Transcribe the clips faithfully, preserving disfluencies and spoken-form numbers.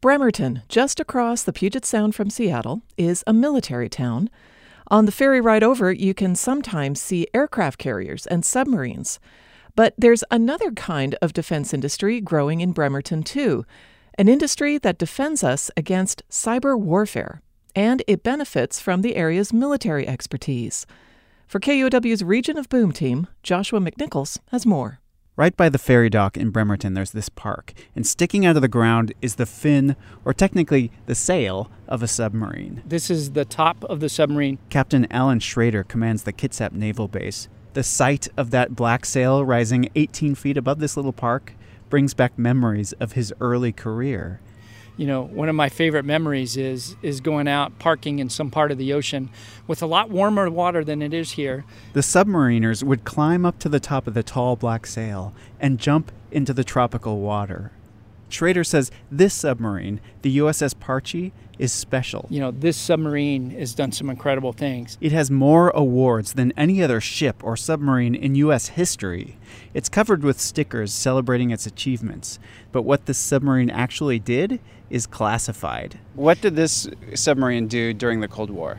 Bremerton, just across the Puget Sound from Seattle, is a military town. On the ferry ride over, you can sometimes see aircraft carriers and submarines. But there's another kind of defense industry growing in Bremerton, too, an industry that defends us against cyber warfare, and it benefits from the area's military expertise. For K U O W's Region of Boom team, Joshua McNichols has more. Right by the ferry dock in Bremerton, there's this park, and sticking out of the ground is the fin, or technically the sail, of a submarine. This is the top of the submarine. Captain Alan Schrader commands the Kitsap Naval Base. The sight of that black sail rising eighteen feet above this little park brings back memories of his early career. You know, one of my favorite memories is is going out parking in some part of the ocean with a lot warmer water than it is here. The submariners would climb up to the top of the tall black sail and jump into the tropical water. Schrader says this submarine, the U S S Parche, is special. You know, this submarine has done some incredible things. It has more awards than any other ship or submarine in U S history. It's covered with stickers celebrating its achievements. But what this submarine actually did is classified. What did this submarine do during the Cold War?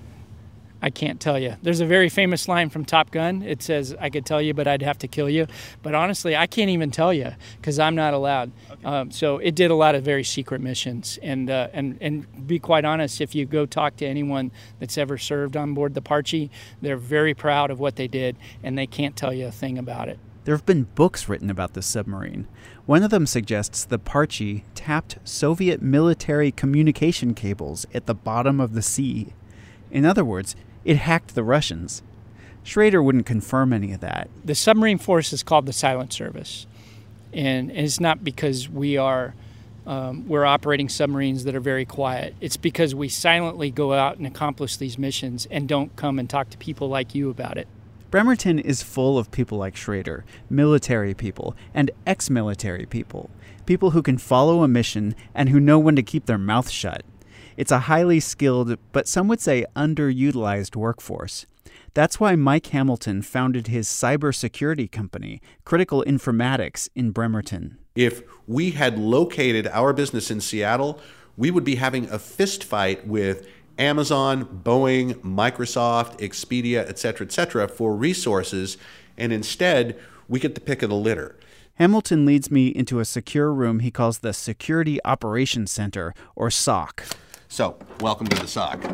I can't tell you. There's a very famous line from Top Gun. It says, I could tell you, but I'd have to kill you. But honestly, I can't even tell you because I'm not allowed. Okay. Um, so it did a lot of very secret missions. And, uh, and, and be quite honest, if you go talk to anyone that's ever served on board the Parche, they're very proud of what they did, and they can't tell you a thing about it. There have been books written about this submarine. One of them suggests the Parche tapped Soviet military communication cables at the bottom of the sea. In other words, it hacked the Russians. Schrader wouldn't confirm any of that. The submarine force is called the Silent Service. And it's not because we are um, we're operating submarines that are very quiet. It's because we silently go out and accomplish these missions and don't come and talk to people like you about it. Bremerton is full of people like Schrader, military people and ex-military people, people who can follow a mission and who know when to keep their mouth shut. It's a highly skilled, but some would say underutilized workforce. That's why Mike Hamilton founded his cybersecurity company, Critical Informatics, in Bremerton. If we had located our business in Seattle, we would be having a fist fight with Amazon, Boeing, Microsoft, Expedia, et cetera, et cetera, for resources, and instead, we get the pick of the litter. Hamilton leads me into a secure room he calls the Security Operations Center, or S O C. So, welcome to the S O C.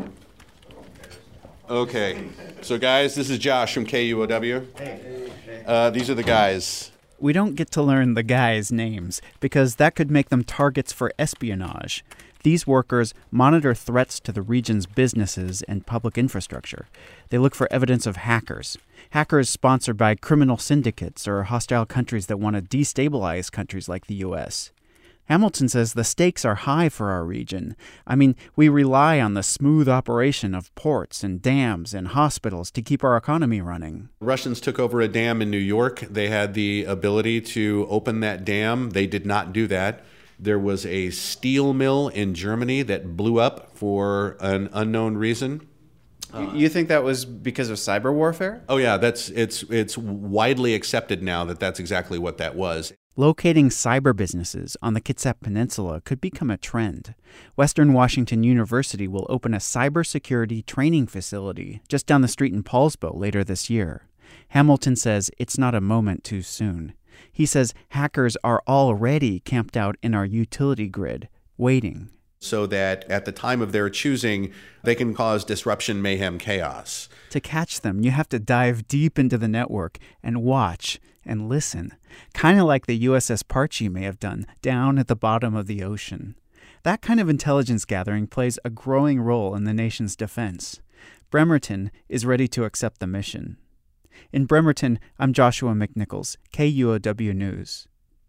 Okay, so guys, this is Josh from K U O W. Uh, these are the guys. We don't get to learn the guys' names, because that could make them targets for espionage. These workers monitor threats to the region's businesses and public infrastructure. They look for evidence of hackers. Hackers sponsored by criminal syndicates or hostile countries that want to destabilize countries like the U S. Hamilton says the stakes are high for our region. I mean, we rely on the smooth operation of ports and dams and hospitals to keep our economy running. Russians took over a dam in New York. They had the ability to open that dam. They did not do that. There was a steel mill in Germany that blew up for an unknown reason. Uh, you think that was because of cyber warfare? Oh yeah, that's it's it's widely accepted now that that's exactly what that was. Locating cyber businesses on the Kitsap Peninsula could become a trend. Western Washington University will open a cybersecurity training facility just down the street in Paulsbo later this year. Hamilton says it's not a moment too soon. He says hackers are already camped out in our utility grid, waiting. So that at the time of their choosing, they can cause disruption, mayhem, chaos. To catch them, you have to dive deep into the network and watch and listen, kind of like the U S S Parche may have done down at the bottom of the ocean. That kind of intelligence gathering plays a growing role in the nation's defense. Bremerton is ready to accept the mission. In Bremerton, I'm Joshua McNichols, K U O W News.